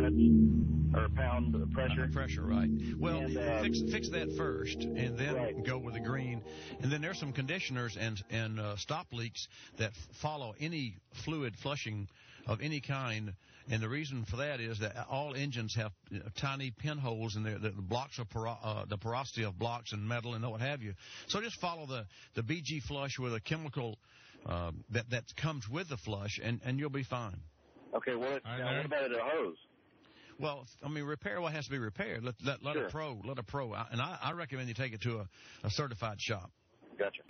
poundage or pound pressure. Pressure, right. Well, And, fix that first, and then go with the green. And then there's some conditioners and stop leaks that follow any fluid flushing of any kind. And the reason for that is that all engines have tiny pinholes in there. The blocks of the porosity of blocks and metal and what have you. So just follow the BG flush with a chemical that comes with the flush, and you'll be fine. Okay. Well, what about a hose? Well, I mean, repair what has to be repaired. Let a pro. And I recommend you take it to a certified shop. Gotcha.